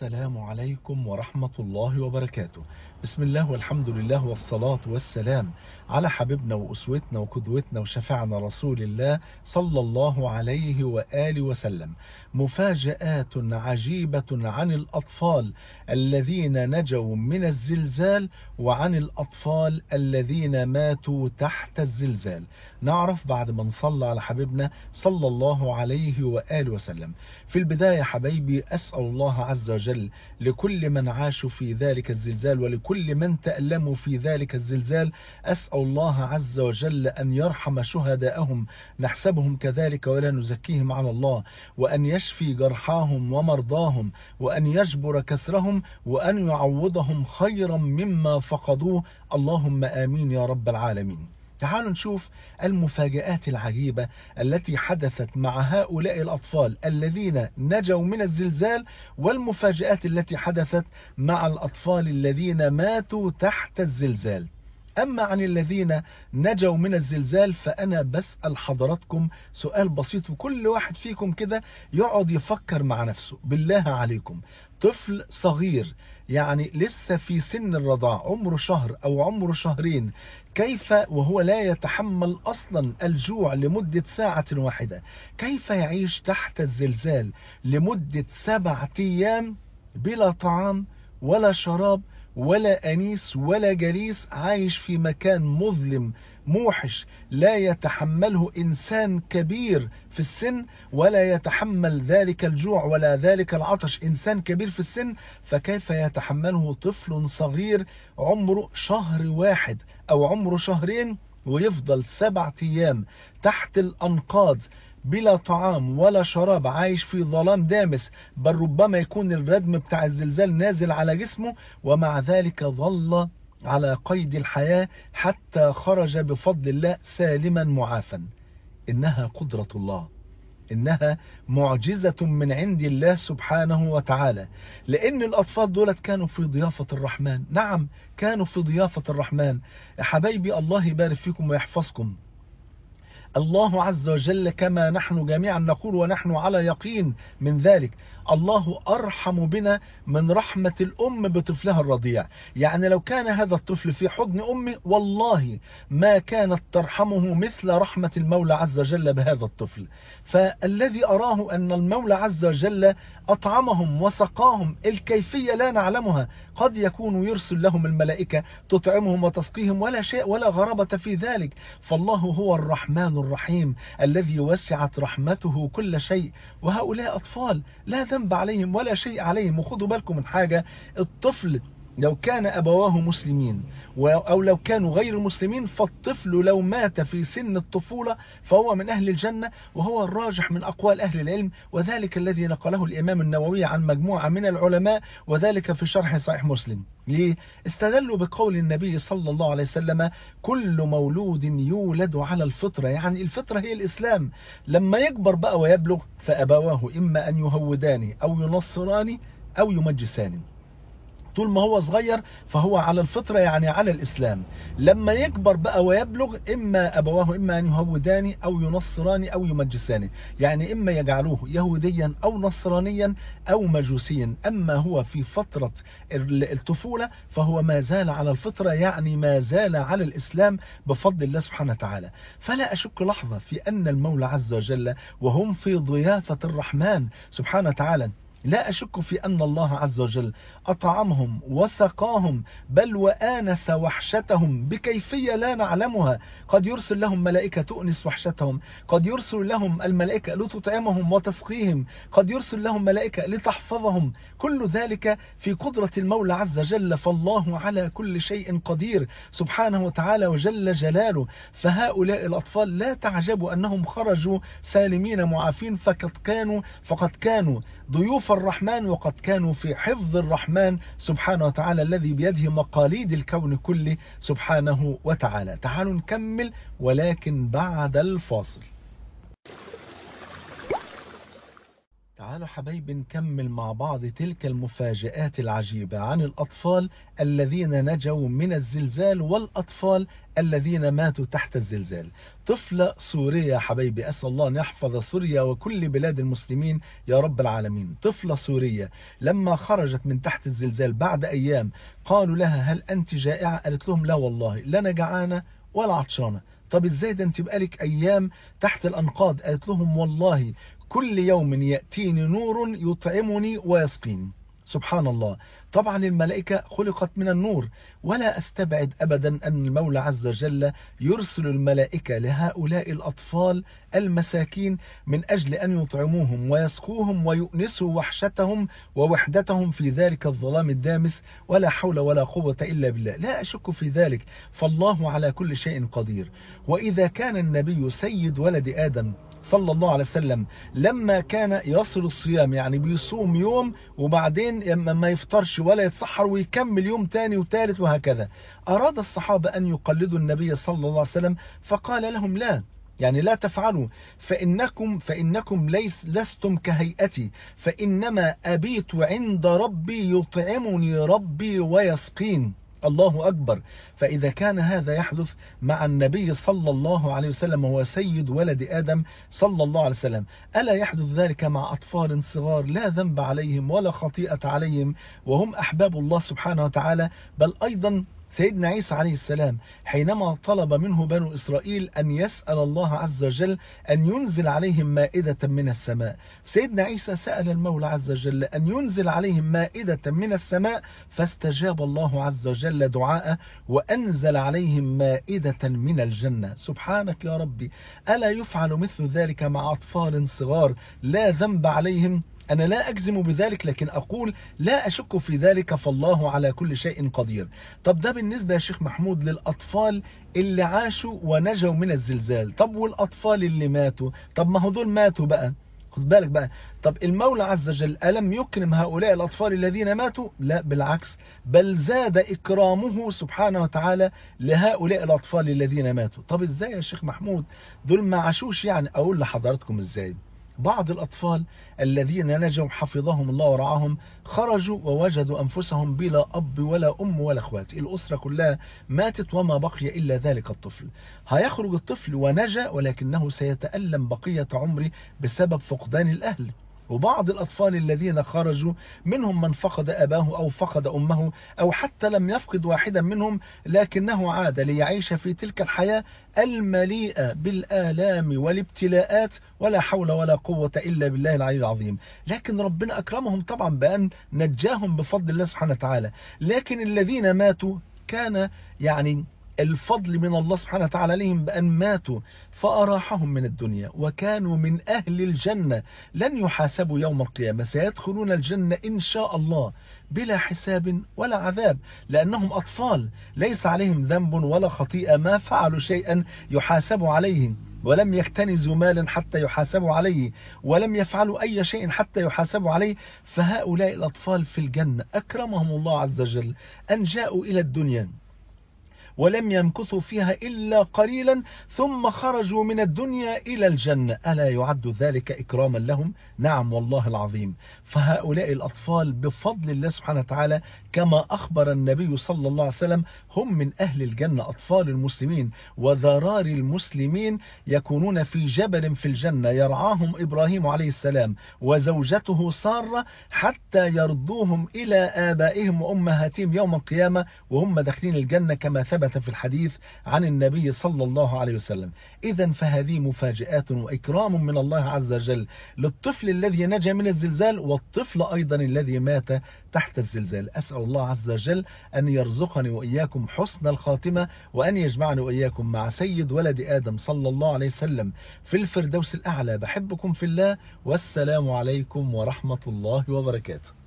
السلام عليكم ورحمة الله وبركاته. بسم الله والحمد لله والصلاة والسلام على حبيبنا وأسوتنا وقدوتنا وشفعنا رسول الله صلى الله عليه وآله وسلم. مفاجآت عجيبة عن الأطفال الذين نجوا من الزلزال وعن الأطفال الذين ماتوا تحت الزلزال. نعرف بعد ما نصلى على حبيبنا صلى الله عليه وآله وسلم. في البداية حبايبي أسأل الله عز وجل لكل من عاشوا في ذلك الزلزال ولكل من تألموا في ذلك الزلزال، أسأل الله عز وجل أن يرحم شهداءهم، نحسبهم كذلك ولا نزكيهم على الله، وأن يشفي جرحاهم ومرضاهم، وأن يجبر كسرهم، وأن يعوضهم خيرا مما فقدوه، اللهم آمين يا رب العالمين. تعالوا نشوف المفاجآت العجيبة التي حدثت مع هؤلاء الأطفال الذين نجوا من الزلزال، والمفاجآت التي حدثت مع الأطفال الذين ماتوا تحت الزلزال. أما عن الذين نجوا من الزلزال فأنا بسأل حضراتكم سؤال بسيط، وكل واحد فيكم كده يقعد يفكر مع نفسه. بالله عليكم، طفل صغير يعني لسه في سن الرضاع، عمره شهر أو عمره شهرين، كيف وهو لا يتحمل أصلا الجوع لمدة ساعة واحدة، كيف يعيش تحت الزلزال لمدة 7 أيام بلا طعام ولا شراب ولا أنيس ولا جليس، عايش في مكان مظلم موحش لا يتحمله إنسان كبير في السن، ولا يتحمل ذلك الجوع ولا ذلك العطش إنسان كبير في السن، فكيف يتحمله طفل صغير عمره شهر واحد أو عمره شهرين ويفضل 7 أيام تحت الأنقاض بلا طعام ولا شراب، عايش في ظلام دامس، بل ربما يكون الردم بتاع الزلزال نازل على جسمه، ومع ذلك ظل على قيد الحياة حتى خرج بفضل الله سالما معافا. إنها قدرة الله، إنها معجزة من عند الله سبحانه وتعالى، لأن الأطفال دولت كانوا في ضيافة الرحمن. نعم، كانوا في ضيافة الرحمن. يا حبايبي الله يبارك فيكم ويحفظكم. الله عز وجل كما نحن جميعا نقول ونحن على يقين من ذلك، الله أرحم بنا من رحمة الأم بطفلها الرضيع. يعني لو كان هذا الطفل في حضن أمه والله ما كانت ترحمه مثل رحمة المولى عز وجل بهذا الطفل. فالذي أراه أن المولى عز وجل أطعمهم وسقاهم، الكيفية لا نعلمها، قد يكون يرسل لهم الملائكة تطعمهم وتسقيهم ولا شيء ولا غرابة في ذلك. فالله هو الرحمن الرحيم الذي وسعت رحمته كل شيء، وهؤلاء أطفال لا ذنب عليهم ولا شيء عليهم. وخذوا بالكم من حاجة، الطفل لو كان أبواه مسلمين أو لو كانوا غير مسلمين، فالطفل لو مات في سن الطفولة فهو من أهل الجنة، وهو الراجح من أقوال أهل العلم، وذلك الذي نقله الإمام النووي عن مجموعة من العلماء، وذلك في شرح صحيح مسلم. ليه؟ استدلوا بقول النبي صلى الله عليه وسلم: كل مولود يولد على الفطرة، يعني الفطرة هي الإسلام. لما يكبر بقى ويبلغ فأبواه إما أن يهوداني أو ينصراني أو يمجساني. طول ما هو صغير فهو على الفطرة، يعني على الإسلام. لما يكبر بقى ويبلغ إما أبواه إما أن يهوداني أو ينصراني أو يمجساني، يعني إما يجعلوه يهوديا أو نصرانيا أو مجوسيا. أما هو في فترة الطفولة فهو ما زال على الفطرة، يعني ما زال على الإسلام بفضل الله سبحانه وتعالى. فلا أشك لحظة في أن المولى عز وجل وهم في ضيافة الرحمن سبحانه وتعالى، لا أشك في أن الله عز وجل أطعمهم وسقاهم، بل وآنس وحشتهم بكيفية لا نعلمها. قد يرسل لهم ملائكة تؤنس وحشتهم، قد يرسل لهم الملائكة لتطعمهم وتسقيهم، قد يرسل لهم ملائكة لتحفظهم. كل ذلك في قدرة المولى عز وجل، فالله على كل شيء قدير سبحانه وتعالى وجل جلاله. فهؤلاء الأطفال لا تعجبوا أنهم خرجوا سالمين معافين، فقد كانوا ضيوف الرحمن، وقد كانوا في حفظ الرحمن سبحانه وتعالى الذي بيده مقاليد الكون كله سبحانه وتعالى. تعالوا نكمل ولكن بعد الفاصل. تعالوا حبايبي نكمل مع بعض تلك المفاجآت العجيبة عن الأطفال الذين نجوا من الزلزال والأطفال الذين ماتوا تحت الزلزال. طفلة سورية حبايبي، أسأل الله أن يحفظ سوريا وكل بلاد المسلمين يا رب العالمين. طفلة سورية لما خرجت من تحت الزلزال بعد أيام قالوا لها هل أنت جائعة؟ قالت لهم لا والله، لا أنا جعانة ولا عطشانة. طب ازاي ده انت بقالك ايام تحت الانقاض؟ قالت لهم والله كل يوم يأتيني نور يطعمني ويسقيني. سبحان الله. طبعا الملائكة خلقت من النور، ولا أستبعد أبدا أن المولى عز وجل يرسل الملائكة لهؤلاء الأطفال المساكين من أجل أن يطعموهم ويسقوهم ويؤنسوا وحشتهم ووحدتهم في ذلك الظلام الدامس. ولا حول ولا قوة إلا بالله، لا أشك في ذلك، فالله على كل شيء قدير. وإذا كان النبي سيد ولد آدم صلى الله عليه وسلم لما كان يصل الصيام، يعني بيصوم يوم وبعدين ما يفطرش ولا يتسحر ويكمل يوم تاني وثالث وهكذا، أراد الصحابة أن يقلدوا النبي صلى الله عليه وسلم فقال لهم لا، يعني لا تفعلوا، فإنكم لستم كهيئتي، فإنما أبيت عند ربي يطعمني ربي ويسقين. الله أكبر. فإذا كان هذا يحدث مع النبي صلى الله عليه وسلم وهو سيد ولد آدم صلى الله عليه وسلم، ألا يحدث ذلك مع أطفال صغار لا ذنب عليهم ولا خطيئة عليهم وهم أحباب الله سبحانه وتعالى؟ بل أيضا سيدنا عيسى عليه السلام حينما طلب منه بنو إسرائيل أن يسأل الله عز وجل أن ينزل عليهم مائدة من السماء، سيدنا عيسى سأل المولى عز وجل أن ينزل عليهم مائدة من السماء، فاستجاب الله عز وجل دعاءه وأنزل عليهم مائدة من الجنة. سبحانك يا ربي، ألا يفعل مثل ذلك مع أطفال صغار لا ذنب عليهم؟ أنا لا أجزم بذلك، لكن أقول لا أشك في ذلك، فالله على كل شيء قدير. طب ده بالنسبة يا شيخ محمود للأطفال اللي عاشوا ونجوا من الزلزال. طب والأطفال اللي ماتوا؟ طب ما هو دول ماتوا بقى، خد بالك بقى. طب المولى عز وجل ألم يكرم هؤلاء الأطفال الذين ماتوا؟ لا بالعكس، بل زاد إكرامه سبحانه وتعالى لهؤلاء الأطفال الذين ماتوا. طب إزاي يا شيخ محمود؟ دول ما عاشوش يعني. أقول لحضراتكم إزاي. بعض الأطفال الذين نجوا حفظهم الله ورعاهم خرجوا ووجدوا أنفسهم بلا أب ولا أم ولا أخوات، الأسرة كلها ماتت وما بقي إلا ذلك الطفل. هيخرج الطفل ونجا ولكنه سيتألم بقية عمره بسبب فقدان الأهل. وبعض الأطفال الذين خرجوا منهم من فقد أباه أو فقد أمه أو حتى لم يفقد واحدا منهم، لكنه عاد ليعيش في تلك الحياة المليئة بالآلام والابتلاءات، ولا حول ولا قوة إلا بالله العلي العظيم. لكن ربنا أكرمهم طبعا بأن نجاهم بفضل الله سبحانه وتعالى. لكن الذين ماتوا كان يعني الفضل من الله سبحانه وتعالى عليهم بأن ماتوا فأراحهم من الدنيا وكانوا من أهل الجنة، لن يحاسبوا يوم القيامة، سيدخلون الجنة إن شاء الله بلا حساب ولا عذاب، لأنهم أطفال ليس عليهم ذنب ولا خطيئة، ما فعلوا شيئا يحاسبوا عليه، ولم يكتنزوا مالا حتى يحاسبوا عليه، ولم يفعلوا أي شيء حتى يحاسبوا عليه. فهؤلاء الأطفال في الجنة أكرمهم الله عز وجل أن جاءوا إلى الدنيا ولم يمكثوا فيها إلا قليلا ثم خرجوا من الدنيا إلى الجنة، ألا يعد ذلك إكراما لهم؟ نعم والله العظيم. فهؤلاء الأطفال بفضل الله سبحانه وتعالى كما أخبر النبي صلى الله عليه وسلم هم من أهل الجنة. أطفال المسلمين وذرار المسلمين يكونون في جبل في الجنة يرعاهم إبراهيم عليه السلام وزوجته سارة حتى يردوهم إلى آبائهم وأمهاتهم يوم القيامة وهم داخلين الجنة، كما ثبت في الحديث عن النبي صلى الله عليه وسلم. إذا فهذه مفاجآت وإكرام من الله عز وجل للطفل الذي نجا من الزلزال والطفل أيضا الذي مات تحت الزلزال. أسأل الله عز وجل أن يرزقني وإياكم حسن الخاتمة، وأن يجمعني وإياكم مع سيد ولد آدم صلى الله عليه وسلم في الفردوس الأعلى. بحبكم في الله، والسلام عليكم ورحمة الله وبركاته.